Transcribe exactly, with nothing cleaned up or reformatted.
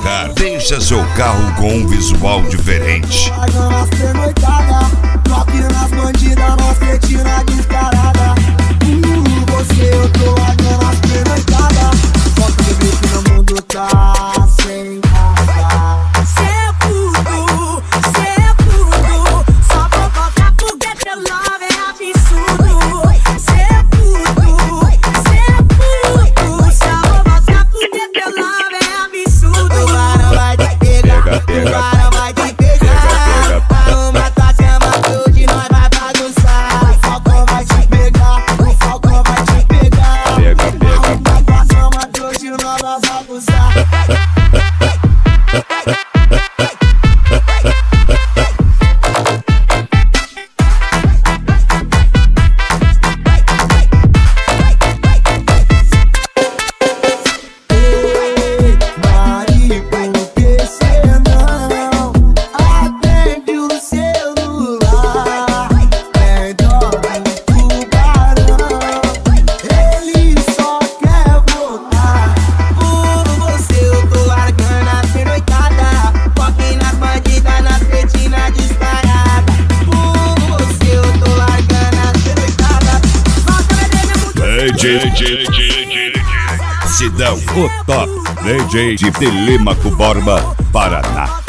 lugar. Deixa seu carro com um visual diferente. Nas pernoitadas, toque nas bandidas, nas cretinas descarada. Uh, você, eu tô largando as pernoitadas. Só que ver que no mundo tá sem casa. Cê é puto, cê é puto. Só vou voltar porque teu love é absurdo. Cê é puto, cê é puto. Só vou voltar porque teu love é absurdo. O varão vai te pegar, o varão vai te pegar. Arruma tua chama hoje, nós vai bagunçar. O Falcão vai te pegar, o Falcão vai te pegar. Pega, pega. Arruma tua chama hoje, nós vai bagunçar. D J Sidão, o top D J de Telêmaco Borba, Paraná.